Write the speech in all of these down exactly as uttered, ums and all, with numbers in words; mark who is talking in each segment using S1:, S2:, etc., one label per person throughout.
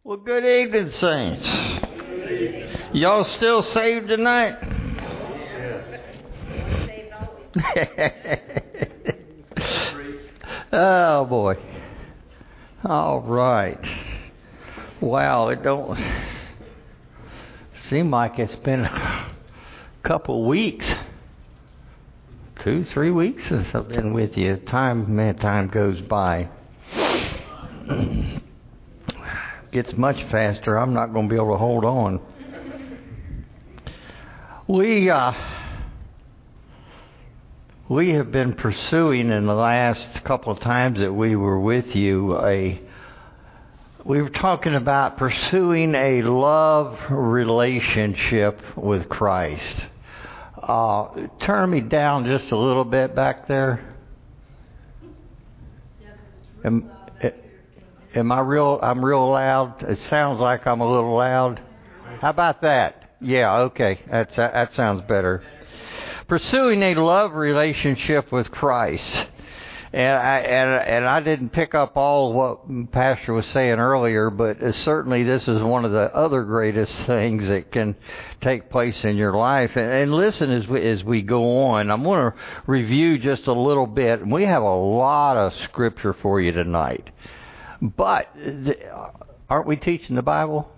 S1: Well, good evening, saints. Y'all still saved tonight? Oh, boy. All right. Wow, it don't seem like it's been a couple weeks. Two, three weeks since I've been with you. Time, man, time goes by. Gets much faster. I'm not going to be able to hold on. We uh, we have been pursuing in the last couple of times that we were with you a. We were talking about pursuing a love relationship with Christ. Uh, turn me down just a little bit back there. Am, am I real? I'm real loud. It sounds like I'm a little loud. How about that? Yeah, okay. That's, that sounds better. Pursuing a love relationship with Christ. And I, and, and I didn't pick up all what Pastor was saying earlier, but certainly this is one of the other greatest things that can take place in your life. And, and listen as we, as we go on. I'm going to review just a little bit. We have a lot of scripture for you tonight. But the, aren't we teaching the Bible?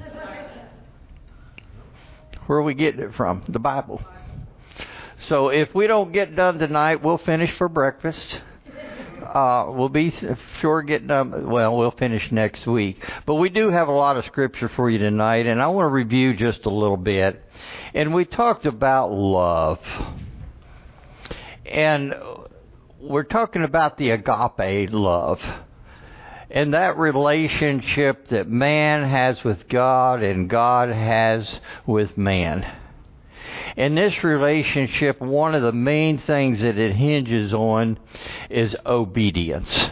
S1: Where are we getting it from? The Bible. So if we don't get done tonight, we'll finish for breakfast. Uh, we'll be sure getting done. Well, we'll finish next week. But we do have a lot of scripture for you tonight, and I want to review just a little bit. And we talked about love. And we're talking about the agape love. And that relationship that man has with God and God has with man. In this relationship, one of the main things that it hinges on is obedience.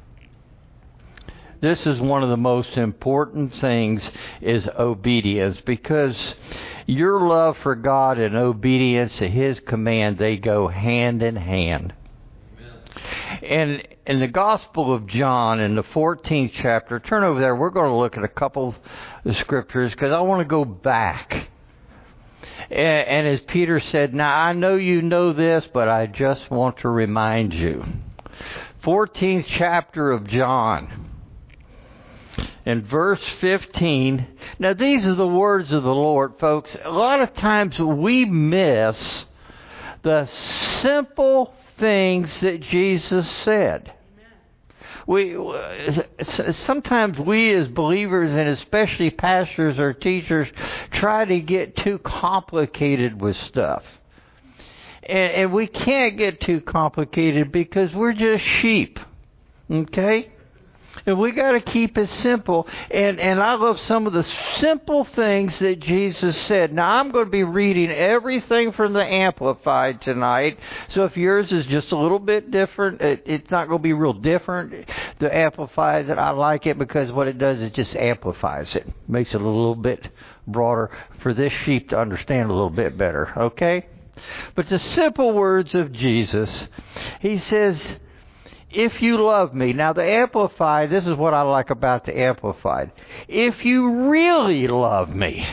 S1: This is one of the most important things, is obedience, because your love for God and obedience to His command, they go hand in hand. Amen. And in the Gospel of John, in the fourteenth chapter, turn over there, we're going to look at a couple of scriptures, because I want to go back. And as Peter said, now I know you know this, but I just want to remind you. fourteenth chapter of John. In verse fifteen. Now these are the words of the Lord, folks. A lot of times we miss the simple things that Jesus said. We sometimes we as believers, and especially pastors or teachers, try to get too complicated with stuff. And, and we can't get too complicated because we're just sheep. Okay? And we got to keep it simple. And and I love some of the simple things that Jesus said. Now, I'm going to be reading everything from the Amplified tonight. So if yours is just a little bit different, it, it's not going to be real different. The Amplified, that I like it because what it does is just amplifies it. Makes it a little bit broader for this sheep to understand a little bit better. Okay? But the simple words of Jesus, He says, if you love me. Now the Amplified, this is what I like about the Amplified. If you really love me,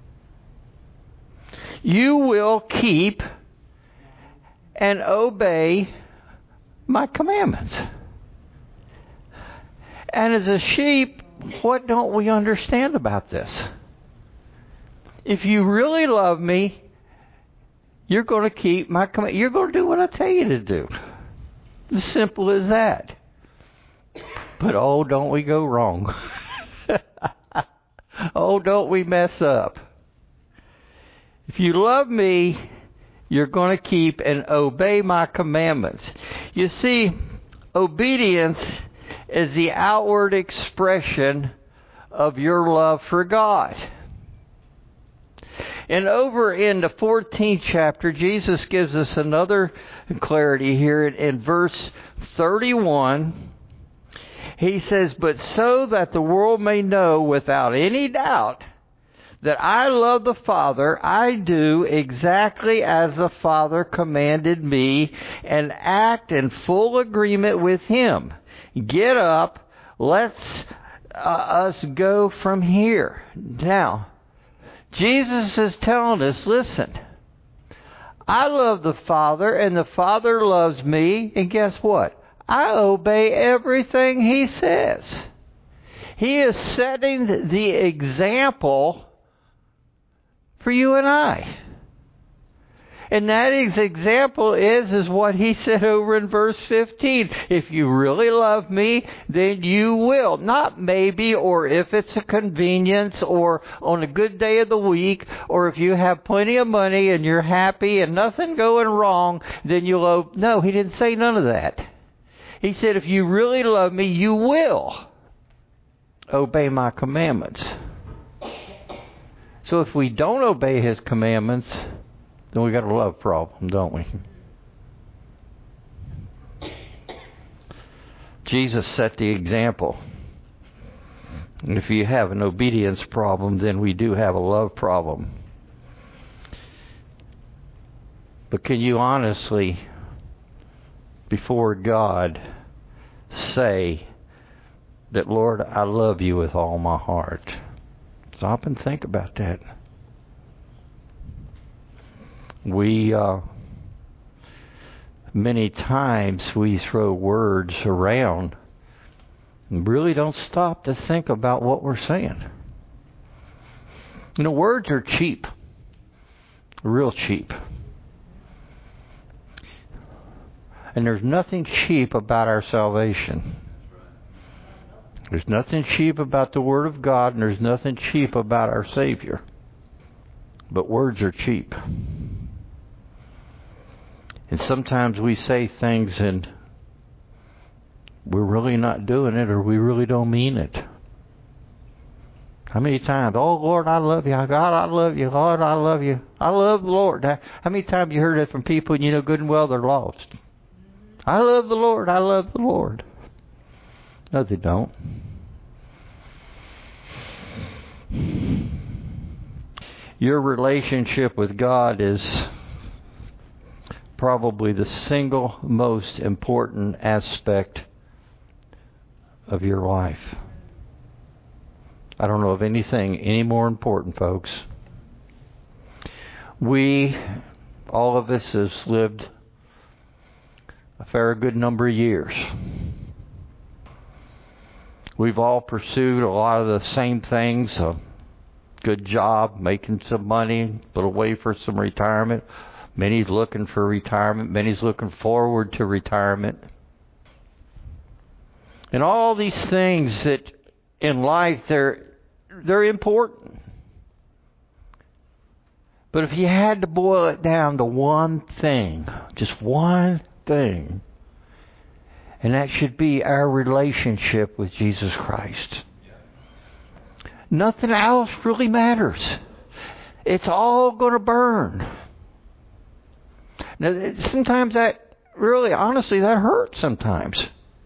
S1: you will keep and obey my commandments. And as a sheep, what don't we understand about this? If you really love me, you're going to keep my commandments. You're going to do what I tell you to do. As simple as that. But oh, don't we go wrong. Oh, don't we mess up. If you love me, you're going to keep and obey my commandments. You see, obedience is the outward expression of your love for God. And over in the fourteenth chapter, Jesus gives us another clarity here in, in verse thirty-one. He says, but so that the world may know without any doubt that I love the Father, I do exactly as the Father commanded me and act in full agreement with Him. Get up, let's uh, us go from here? Now, Jesus is telling us, listen, I love the Father, and the Father loves me, and guess what? I obey everything He says. He is setting the example for you and I. And that example is, is what He said over in verse fifteen. If you really love me, then you will. Not maybe, or if it's a convenience, or on a good day of the week, or if you have plenty of money and you're happy and nothing going wrong, then you'll obey. No, He didn't say none of that. He said, if you really love me, you will obey my commandments. So if we don't obey His commandments, then we got a love problem, don't we? Jesus set the example. And if you have an obedience problem, then we do have a love problem. But can you honestly, before God, say that, Lord, I love you with all my heart? Stop and think about that. We, uh, many times we throw words around and really don't stop to think about what we're saying. You know, words are cheap. Real cheap. And there's nothing cheap about our salvation. There's nothing cheap about the Word of God, and there's nothing cheap about our Savior. But words are cheap. And sometimes we say things and we're really not doing it, or we really don't mean it. How many times, oh Lord, I love you. God, I love you. Lord, I love you. I love the Lord. How many times you heard it from people and you know good and well they're lost? I love the Lord. I love the Lord. No, they don't. Your relationship with God is probably the single most important aspect of your life. I don't know of anything any more important, folks. We, all of us, has lived a fair good number of years. We've all pursued a lot of the same things: a good job, making some money, a little way for some retirement. Many's looking for retirement. Many's looking forward to retirement. And all these things that in life, they're, they're important. But if you had to boil it down to one thing, just one thing, and that should be our relationship with Jesus Christ. Nothing else really matters. It's all going to burn. Now, sometimes that really, honestly, that hurts sometimes.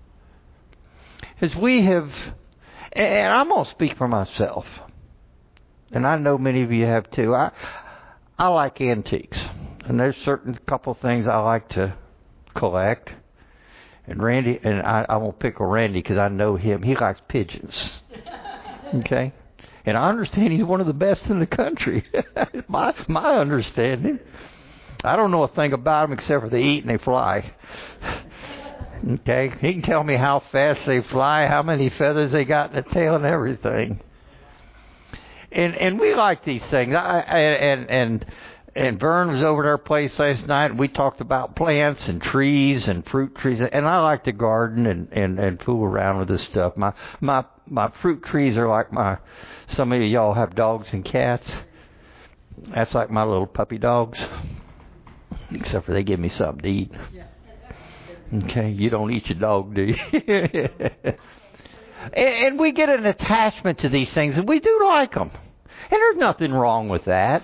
S1: As we have, and I'm going to speak for myself, and I know many of you have too. I I like antiques, and there's certain couple things I like to collect. And Randy, and I, I won't pick on Randy because I know him. He likes pigeons. Okay? And I understand he's one of the best in the country. my my understanding. I don't know a thing about them except for they eat and they fly. Okay? He can tell me how fast they fly, how many feathers they got in the tail and everything. And and we like these things. I, and and and Vern was over at our place last night, and we talked about plants and trees and fruit trees. And I like to garden and, and, and fool around with this stuff. My my my fruit trees are like my. Some of y'all have dogs and cats. That's like my little puppy dogs. Except for they give me something to eat. Okay, you don't eat your dog, do you? and, and we get an attachment to these things, and we do like them. And there's nothing wrong with that.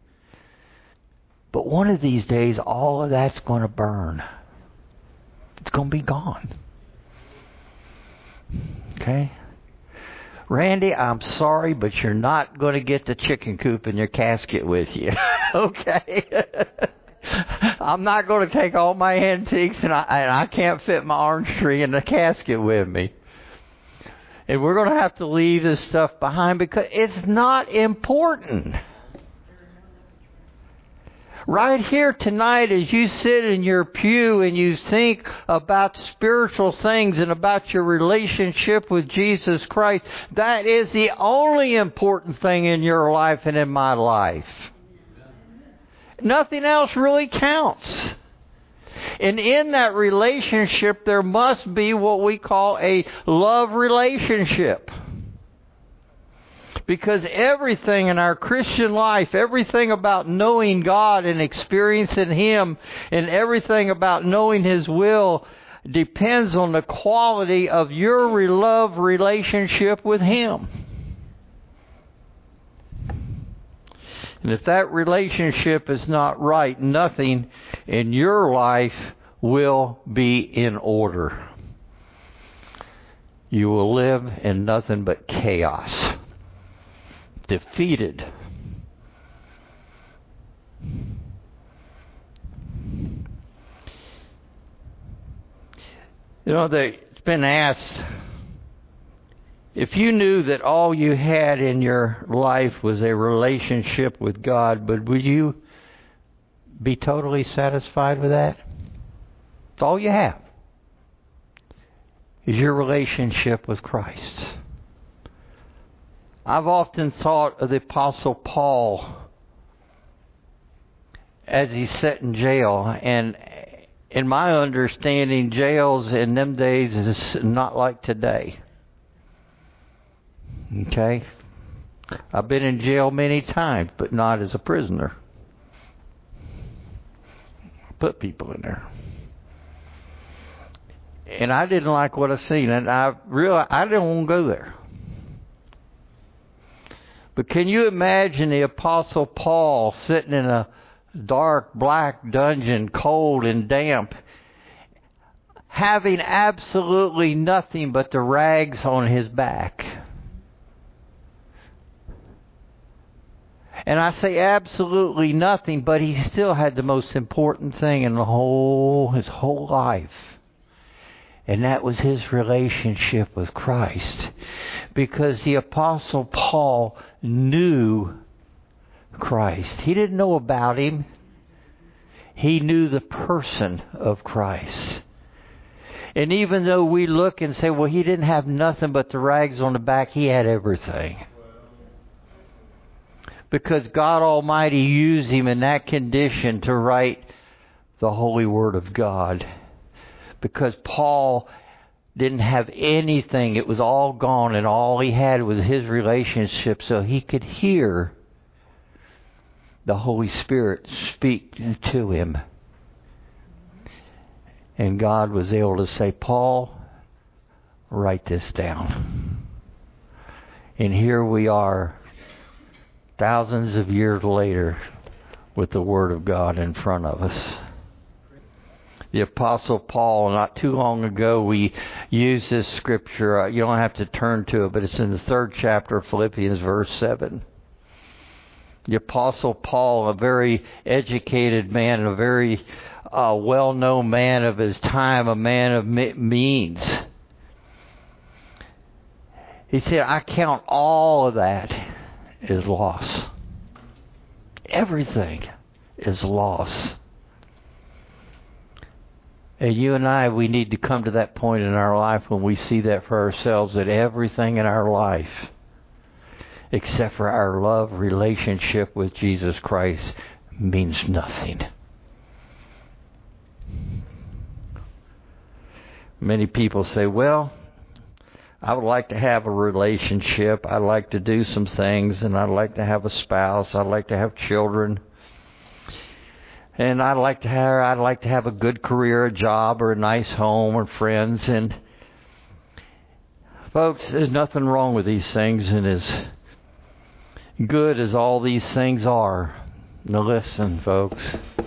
S1: But one of these days, all of that's going to burn. It's going to be gone. Okay? Randy, I'm sorry, but you're not going to get the chicken coop in your casket with you. Okay? I'm not going to take all my antiques, and I, and I can't fit my orange tree in the casket with me. And we're going to have to leave this stuff behind because it's not important. Right here tonight, as you sit in your pew and you think about spiritual things and about your relationship with Jesus Christ, that is the only important thing in your life and in my life. Nothing else really counts. And in that relationship, there must be what we call a love relationship. Because everything in our Christian life, everything about knowing God and experiencing Him, and everything about knowing His will depends on the quality of your love relationship with Him. And if that relationship is not right, nothing in your life will be in order. You will live in nothing but chaos. Defeated. You know, they, it's been asked, if you knew that all you had in your life was a relationship with God, but would you be totally satisfied with that? It's all you have is your relationship with Christ. I've often thought of the Apostle Paul as he sat in jail, and in my understanding, jails in them days is not like today. Okay? I've been in jail many times, but not as a prisoner. Put people in there. And I didn't like what I seen, and I realized I didn't want to go there. But can you imagine the Apostle Paul sitting in a dark, black dungeon, cold and damp, having absolutely nothing but the rags on his back? And I say absolutely nothing, but he still had the most important thing in the whole, his whole life. And that was his relationship with Christ. Because the Apostle Paul knew Christ. He didn't know about Him. He knew the person of Christ. And even though we look and say, well, he didn't have nothing but the rags on the back, he had everything. Because God Almighty used him in that condition to write the Holy Word of God. Because Paul didn't have anything. It was all gone, and all he had was his relationship, so he could hear the Holy Spirit speak to him. And God was able to say, Paul, write this down. And here we are, thousands of years later, with the Word of God in front of us. The Apostle Paul, not too long ago, we used this scripture. Uh, you don't have to turn to it, but it's in the third chapter of Philippians, verse seven. The Apostle Paul, a very educated man, a very uh, well-known man of his time, a man of means. He said, I count all of that as loss. Everything is loss. And you and I, we need to come to that point in our life when we see that for ourselves, that everything in our life, except for our love relationship with Jesus Christ, means nothing. Many people say, well, I would like to have a relationship. I'd like to do some things, and I'd like to have a spouse. I'd like to have children. And I'd like to have I'd like to have a good career, a job, or a nice home, or friends. And folks, there's nothing wrong with these things. And as good as all these things are, now listen, folks,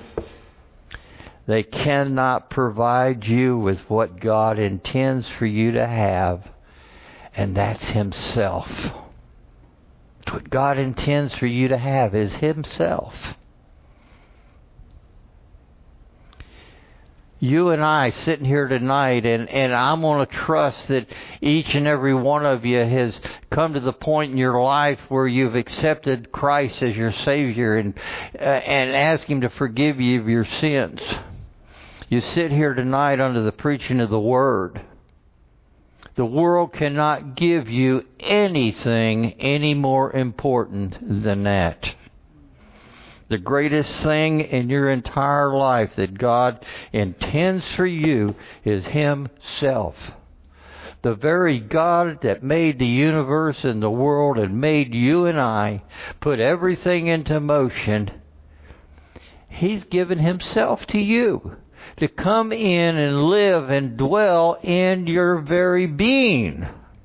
S1: they cannot provide you with what God intends for you to have, and that's Himself. What God intends for you to have is Himself. You and I sitting here tonight, and, and I'm going to trust that each and every one of you has come to the point in your life where you've accepted Christ as your Savior and uh, and ask Him to forgive you of your sins. You sit here tonight under the preaching of the Word. The world cannot give you anything any more important than that. The greatest thing in your entire life that God intends for you is Himself. The very God that made the universe and the world and made you and I, put everything into motion, He's given Himself to you to come in and live and dwell in your very being.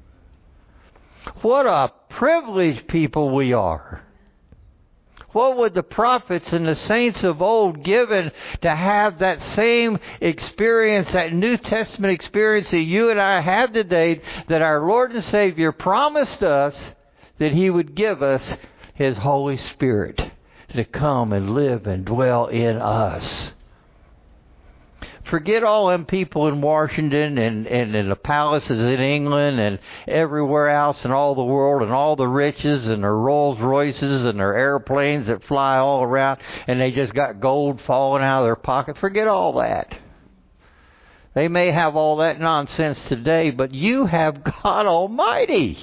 S1: What a privileged people we are. What would the prophets and the saints of old given to have that same experience, that New Testament experience that you and I have today, that our Lord and Savior promised us that He would give us His Holy Spirit to come and live and dwell in us. Forget all them people in Washington and, and in the palaces in England and everywhere else in all the world and all the riches and their Rolls Royces and their airplanes that fly all around and they just got gold falling out of their pocket. Forget all that. They may have all that nonsense today, but you have God Almighty.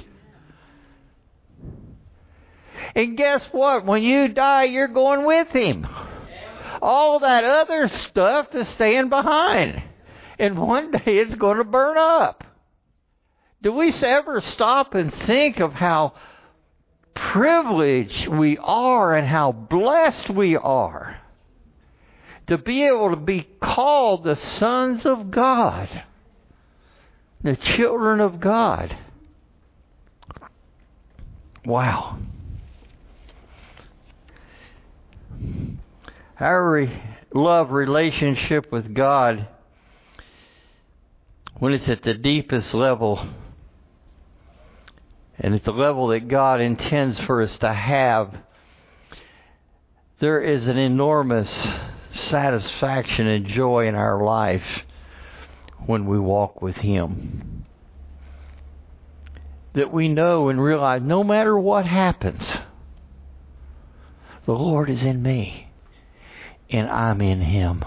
S1: And guess what? When you die, you're going with Him. All that other stuff is staying behind. And one day it's going to burn up. Do we ever stop and think of how privileged we are and how blessed we are to be able to be called the sons of God, the children of God? Wow. Our love relationship with God, when it's at the deepest level, and at the level that God intends for us to have, there is an enormous satisfaction and joy in our life when we walk with Him. That we know and realize no matter what happens, the Lord is in me. And I'm in Him.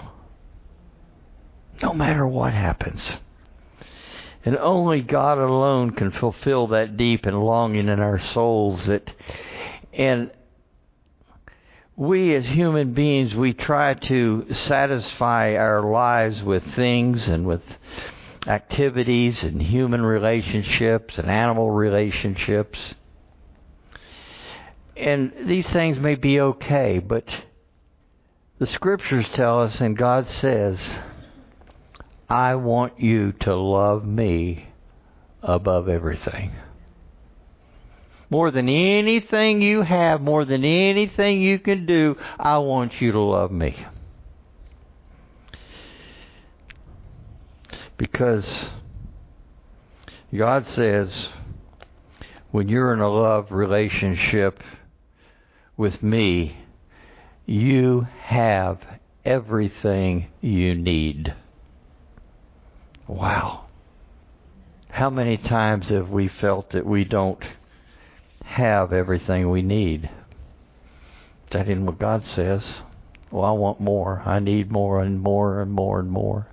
S1: No matter what happens. And only God alone can fulfill that deep and longing in our souls. That, and we as human beings, we try to satisfy our lives with things and with activities and human relationships and animal relationships. And these things may be okay, but the Scriptures tell us, and God says, I want you to love me above everything. More than anything you have, more than anything you can do, I want you to love me. Because God says, when you're in a love relationship with me, you have everything you need. Wow. How many times have we felt that we don't have everything we need? That isn't what God says. Well, I want more. I need more and more and more and more.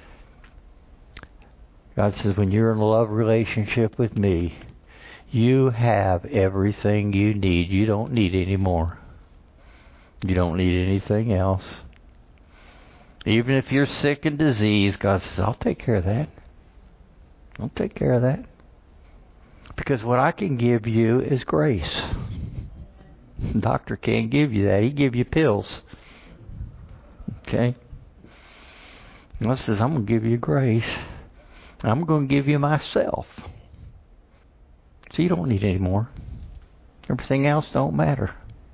S1: God says, when you're in a love relationship with me, you have everything you need. You don't need any more. You don't need anything else. Even if you're sick and diseased, God says, I'll take care of that. I'll take care of that. Because what I can give you is grace. The doctor can't give you that. He give you pills. Okay? God says, I'm going to give you grace. I'm going to give you myself. So you don't need any more. Everything else don't matter.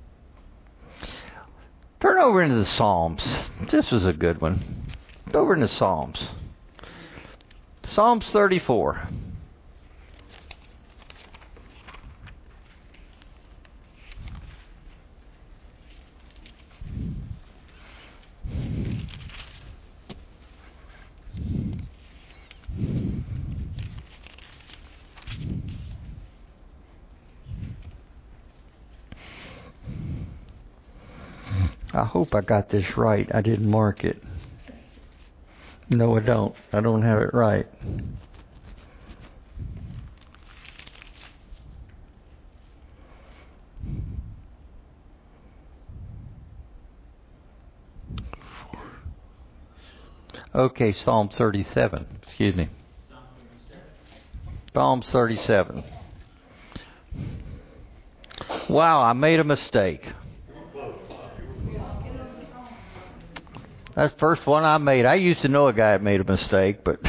S1: Turn over into the Psalms. This was a good one. Go over into Psalms. Psalms thirty-four. I hope I got this right. I didn't mark it. No, I don't. I don't have it right. Okay, Psalm thirty-seven. Excuse me. Psalm thirty-seven. Wow, I made a mistake. That's the first one I made. I used to know a guy that made a mistake, but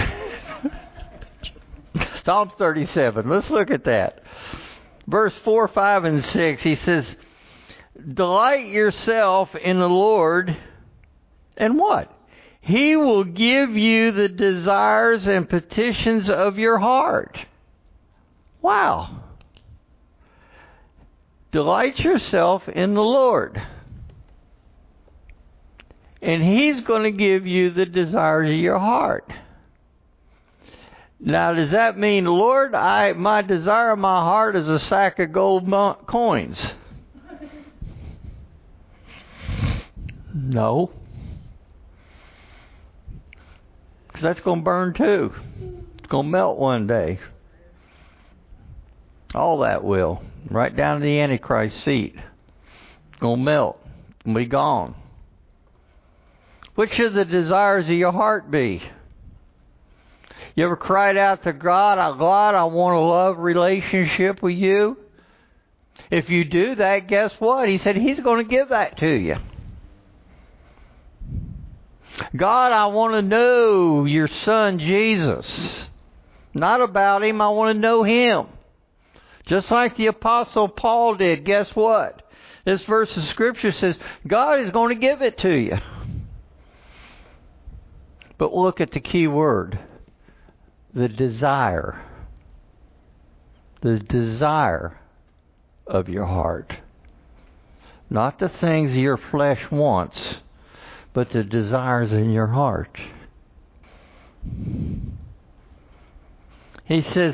S1: Psalm thirty-seven. Let's look at that. Verse four, five, and six. He says, delight yourself in the Lord, and what? He will give you the desires and petitions of your heart. Wow. Delight yourself in the Lord. And He's going to give you the desires of your heart. Now, does that mean, Lord, I my desire of my heart is a sack of gold mo- coins? No. Because that's going to burn too. It's going to melt one day. All that will. Right down to the Antichrist's feet. It's going to melt and be gone. Which should the desires of your heart be? You ever cried out to God, oh, God, I want a love relationship with you? If you do that, guess what? He said He's going to give that to you. God, I want to know your Son, Jesus. Not about Him, I want to know Him. Just like the Apostle Paul did, guess what? This verse of Scripture says, God is going to give it to you. But look at the key word. The desire. The desire of your heart. Not the things your flesh wants, but the desires in your heart. He says,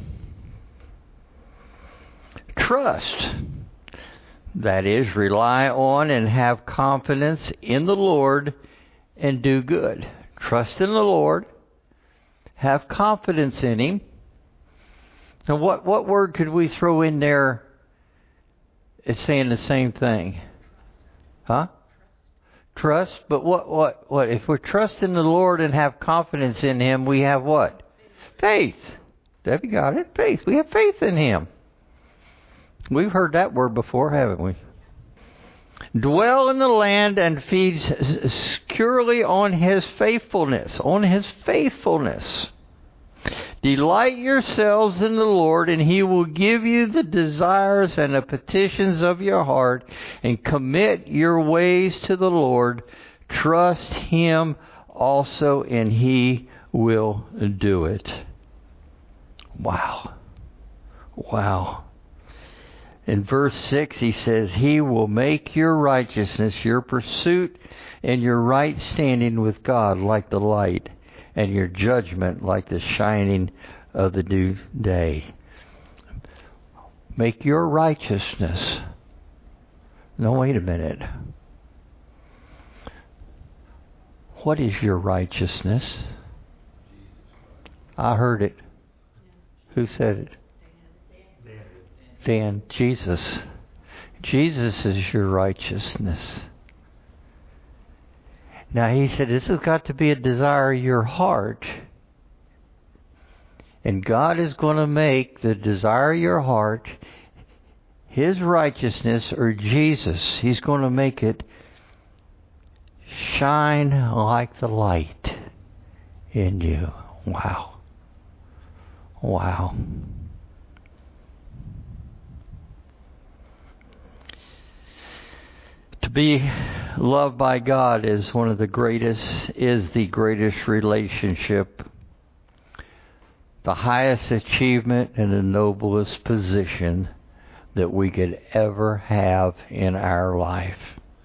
S1: trust. That is, rely on and have confidence in the Lord and do good. Trust in the Lord. Have confidence in Him. Now, what, what word could we throw in there? It's saying the same thing. Huh? Trust. But what, what, what? If we trust in the Lord and have confidence in Him, we have what? Faith. Debbie got it. Faith. We have faith in Him. We've heard that word before, haven't we? Dwell in the land and feed securely on His faithfulness. On His faithfulness. Delight yourselves in the Lord, and He will give you the desires and the petitions of your heart. And commit your ways to the Lord. Trust Him also, and He will do it. Wow. Wow. In verse six, he says, He will make your righteousness, your pursuit, and your right standing with God like the light, and your judgment like the shining of the new day. Make your righteousness. No, wait a minute. What is your righteousness? I heard it. Who said it? Dan, Jesus. Jesus is your righteousness. Now he said this has got to be a desire of your heart. And God is going to make the desire of your heart His righteousness, or Jesus. He's going to make it shine like the light in you. Wow. Wow. To be loved by God is one of the greatest, is the greatest relationship, the highest achievement, and the noblest position that we could ever have in our life.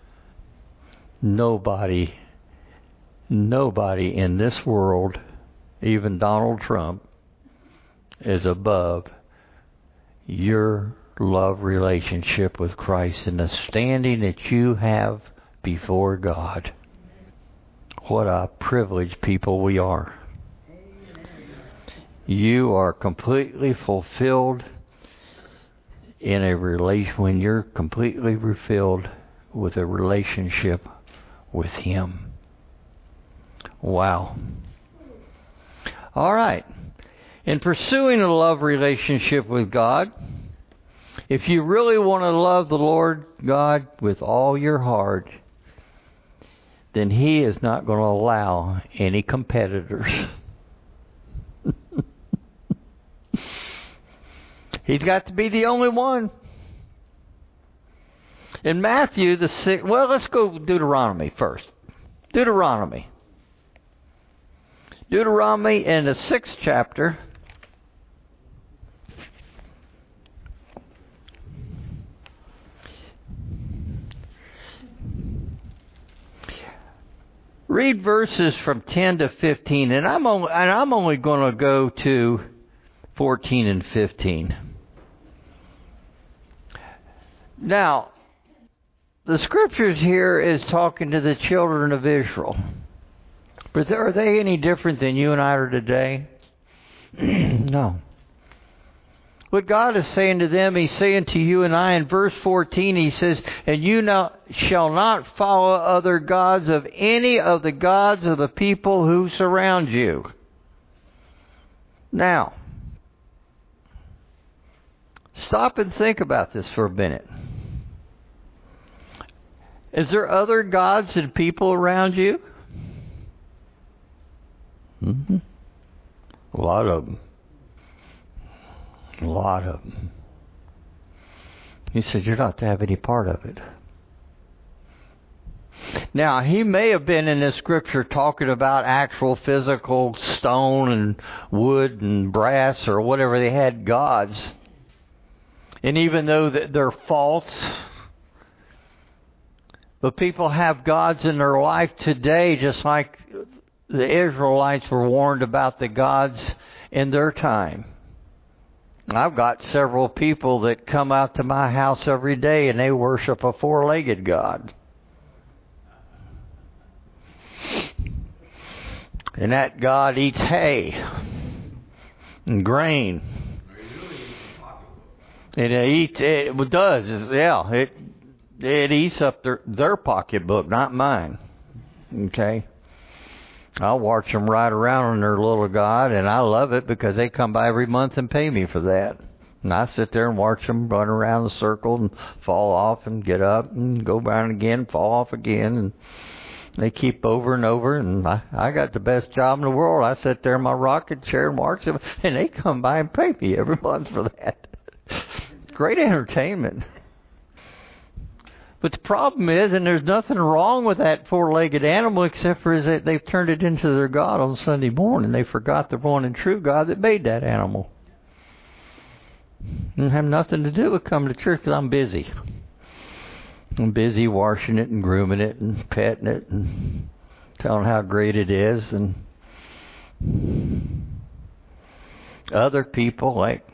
S1: Nobody, nobody in this world, even Donald Trump, is above your love relationship with Christ and the standing that you have before God. What a privileged people we are. You are completely fulfilled in a relation when you're completely fulfilled with a relationship with Him. Wow. All right. In pursuing a love relationship with God, if you really want to love the Lord God with all your heart, then He is not going to allow any competitors. He's got to be the only one. In Matthew, the sixth, well, let's go Deuteronomy first. Deuteronomy. Deuteronomy in the sixth chapter. Read verses from ten to fifteen, and I'm only, and I'm only going to go to fourteen and fifteen. Now, the scriptures here is talking to the children of Israel. But are they any different than you and I are today? No. What God is saying to them, He's saying to you and I in verse fourteen, He says, and you now shall not follow other gods of any of the gods of the people who surround you. Now, stop and think about this for a minute. Is there other gods and people around you? Mm-hmm. A lot of them. A lot of them. He said, you're not to have any part of it. Now, he may have been in this scripture talking about actual physical stone and wood and brass or whatever they had gods. And even though they're false, but people have gods in their life today, just like the Israelites were warned about the gods in their time. I've got several people that come out to my house every day and they worship a four-legged God. And that God eats hay and grain. And it eats, it does, yeah, it It eats up their, their pocketbook, not mine. Okay? I'll watch them ride around on their little God, and I love it because they come by every month and pay me for that. And I sit there and watch them run around the circle and fall off and get up and go down again, fall off again. And they keep over and over, and I, I got the best job in the world. I sit there in my rocking chair and watch them, and they come by and pay me every month for that. Great entertainment. But the problem is, and there's nothing wrong with that four-legged animal except for is that they've turned it into their God on Sunday morning. They forgot the one and true God that made that animal. And have nothing to do with coming to church because I'm busy. I'm busy washing it and grooming it and petting it and telling how great it is. And other people like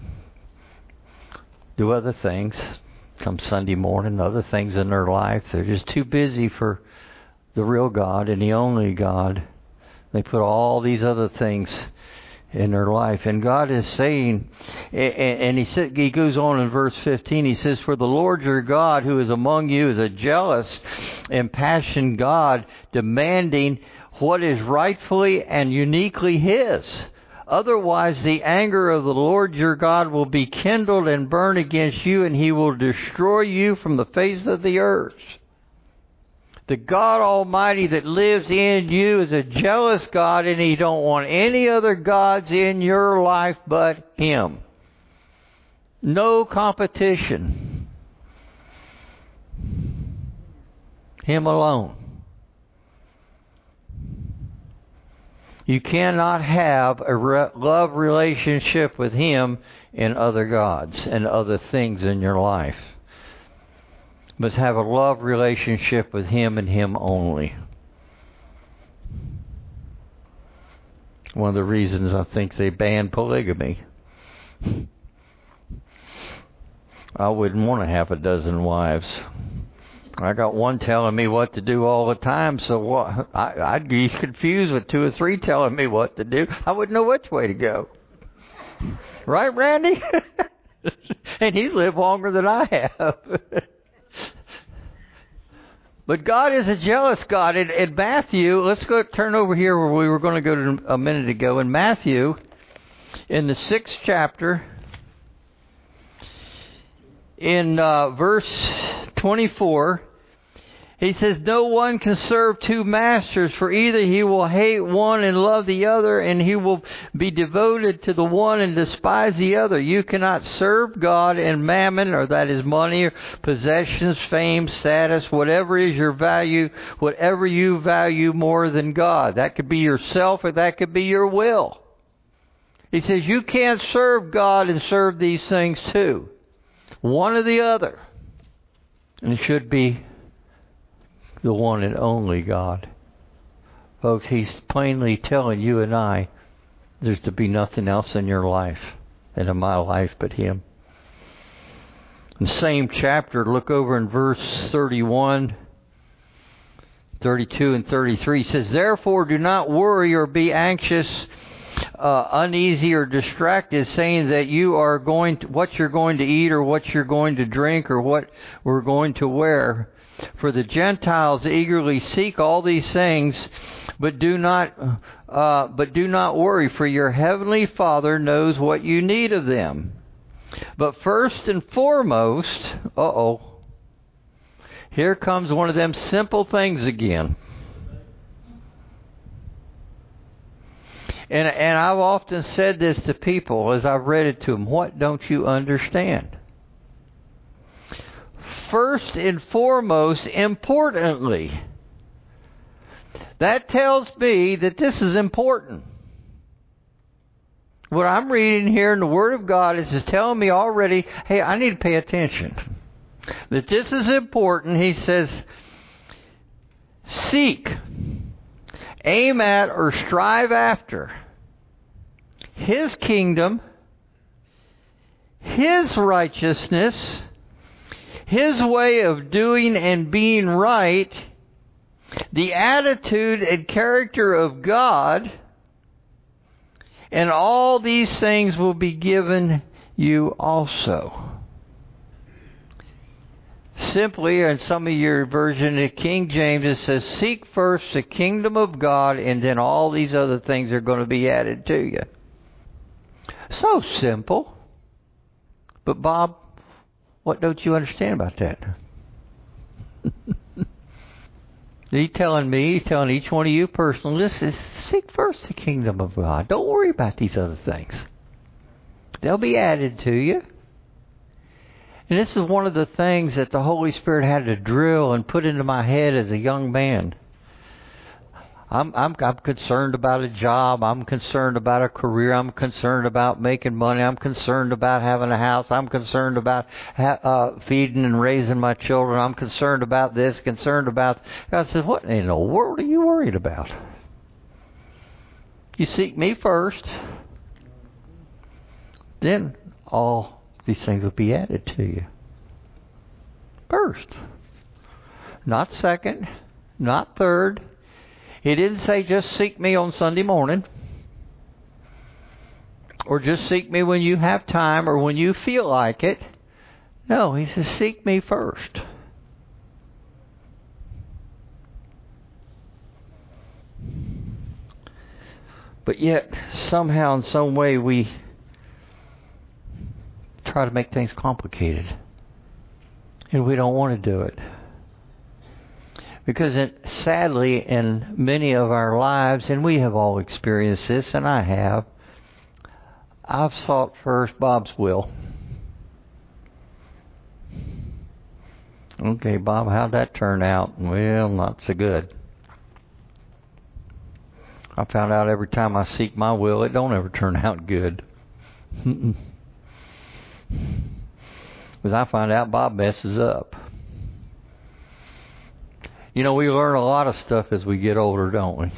S1: do other things. Come Sunday morning, other things in their life. They're just too busy for the real God and the only God. They put all these other things in their life. And God is saying, and he said, he goes on in verse fifteen, he says, for the Lord your God who is among you is a jealous, impassioned God, demanding what is rightfully and uniquely His. Otherwise, the anger of the Lord your God will be kindled and burn against you, and He will destroy you from the face of the earth. The God Almighty that lives in you is a jealous God, and He don't want any other gods in your life but Him. No competition. Him alone. You cannot have a re- love relationship with Him and other gods and other things in your life. You must have a love relationship with Him and Him only. One of the reasons I think they banned polygamy. I wouldn't want to have a dozen wives. I got one telling me what to do all the time, so what, I, I'd be confused with two or three telling me what to do. I wouldn't know which way to go. Right, Randy? And he's lived longer than I have. But God is a jealous God. In, in Matthew, let's go turn over here where we were going to go to a minute ago. In Matthew, in the sixth chapter, in uh, verse twenty-four, he says, no one can serve two masters, for either he will hate one and love the other, and he will be devoted to the one and despise the other. You cannot serve God and mammon, or that is money, or possessions, fame, status, whatever is your value, whatever you value more than God. That could be yourself, or that could be your will. He says you can't serve God and serve these things too. One or the other. And it should be the one and only God. Folks, he's plainly telling you and I there's to be nothing else in your life and in my life but him. In the same chapter, look over in verse thirty-one, thirty-two, and thirty-three. It says, therefore do not worry or be anxious, uh, uneasy or distracted, saying that you are going to, what you're going to eat or what you're going to drink or what we're going to wear. For the Gentiles eagerly seek all these things, but do not, uh, but do not worry, for your heavenly Father knows what you need of them. But first and foremost, uh-oh, here comes one of them simple things again. And and I've often said this to people as I've read it to them. What don't you understand? First and foremost, importantly. That tells me that this is important. What I'm reading here in the Word of God is just telling me already, hey, I need to pay attention. That this is important. He says, seek, aim at, or strive after His kingdom, His righteousness, His way of doing and being right, the attitude and character of God, and all these things will be given you also. Simply, in some of your version of King James, it says, seek first the kingdom of God, and then all these other things are going to be added to you. So simple. But Bob, what don't you understand about that? He's telling me, he's telling each one of you personally, listen, seek first the kingdom of God. Don't worry about these other things. They'll be added to you. And this is one of the things that the Holy Spirit had to drill and put into my head as a young man. I'm, I'm, I'm concerned about a job. I'm concerned about a career. I'm concerned about making money. I'm concerned about having a house. I'm concerned about ha- uh, feeding and raising my children. I'm concerned about this, concerned about... God says, what in the world are you worried about? You seek me first. Then all these things will be added to you. First. Not second. Not third. He didn't say just seek me on Sunday morning. Or just seek me when you have time or when you feel like it. No, he says seek me first. But yet, somehow in some way we try to make things complicated. And we don't want to do it. Because it, sadly, in many of our lives, and we have all experienced this, and I have, I've sought first Bob's will. Okay, Bob, how'd that turn out? Well, not so good. I found out every time I seek my will, it don't ever turn out good. Because I find out Bob messes up. You know, we learn a lot of stuff as we get older, don't we?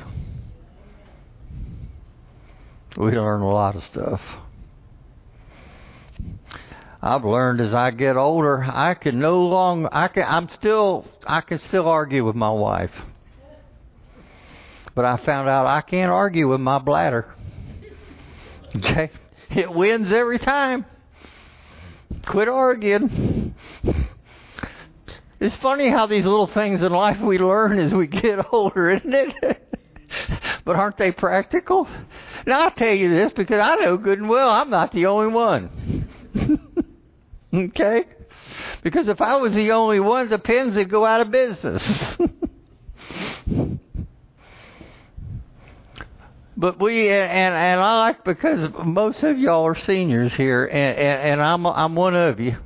S1: We learn a lot of stuff. I've learned as I get older, I can no longer, I can, I'm still, I can still argue with my wife. But I found out I can't argue with my bladder. Okay? It wins every time. Quit arguing. It's funny how these little things in life we learn as we get older, isn't it? But aren't they practical? Now I'll tell you this because I know good and well I'm not the only one. Okay? Because if I was the only one, the pens would go out of business. But we, and, and I like, because most of y'all are seniors here, and, and, and I'm I'm one of you.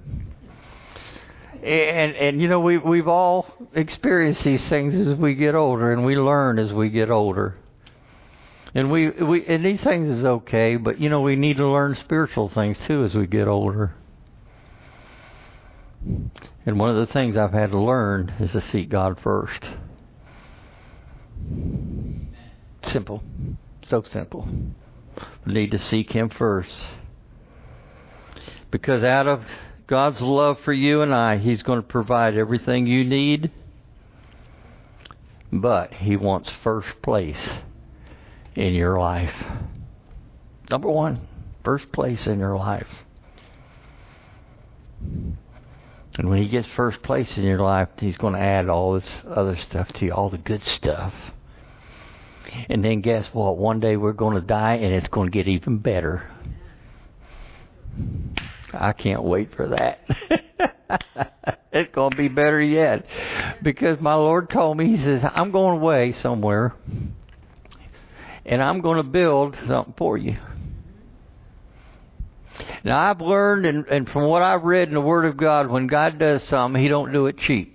S1: And, and you know, we, we've all experienced these things as we get older, and we learn as we get older. And we, we and these things is okay, but, you know, we need to learn spiritual things, too, as we get older. And one of the things I've had to learn is to seek God first. Simple. So simple. We need to seek Him first. Because out of God's love for you and I, He's going to provide everything you need. But He wants first place in your life. Number one, first place in your life. And when He gets first place in your life, He's going to add all this other stuff to you, all the good stuff. And then guess what? One day we're going to die, and it's going to get even better. I can't wait for that. It's going to be better yet. Because my Lord told me, He says, I'm going away somewhere, and I'm going to build something for you. Now, I've learned, and, and from what I've read in the Word of God, when God does something, He don't do it cheap.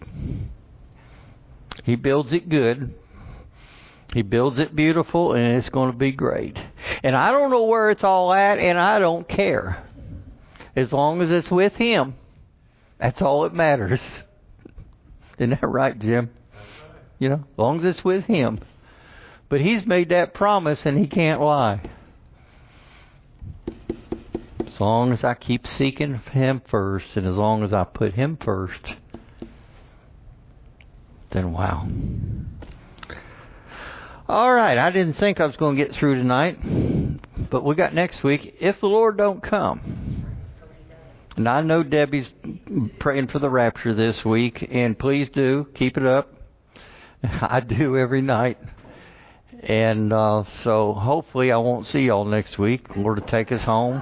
S1: He builds it good. He builds it beautiful, and it's going to be great. And I don't know where it's all at, and I don't care. As long as it's with Him, that's all that matters. Isn't that right, Jim? You know, as long as it's with Him. But He's made that promise, and He can't lie. As long as I keep seeking Him first, and as long as I put Him first, then wow. All right, I didn't think I was going to get through tonight, but we got next week, if the Lord don't come. And I know Debbie's praying for the rapture this week, and please do, keep it up. I do every night. And uh, so hopefully I won't see y'all next week. The Lord will take us home.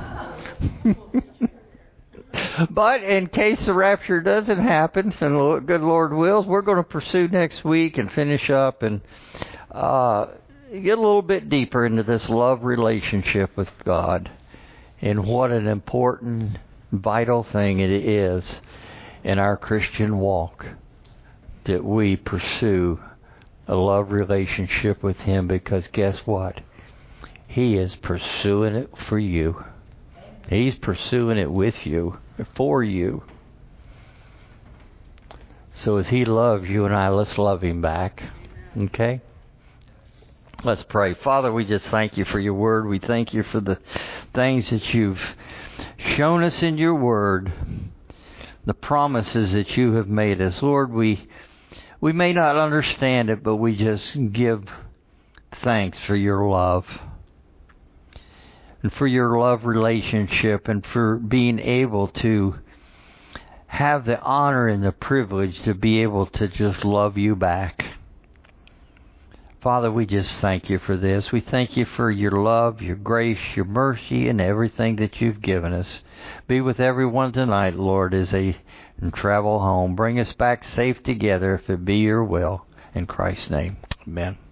S1: But in case the rapture doesn't happen, and the good Lord wills, we're going to pursue next week and finish up and uh, get a little bit deeper into this love relationship with God and what an important, vital thing it is in our Christian walk that we pursue a love relationship with Him, because guess what? He is pursuing it for you. He's pursuing it with you, for you. So as He loves you and I, let's love Him back. Okay? Let's pray. Father, we just thank You for Your Word. We thank You for the things that You've shown us in Your Word, the promises that You have made us. Lord, we we may not understand it, but we just give thanks for Your love. And for Your love relationship, and for being able to have the honor and the privilege to be able to just love You back. Father, we just thank You for this. We thank You for Your love, Your grace, Your mercy, and everything that You've given us. Be with everyone tonight, Lord, as they travel home. Bring us back safe together if it be Your will. In Christ's name, amen.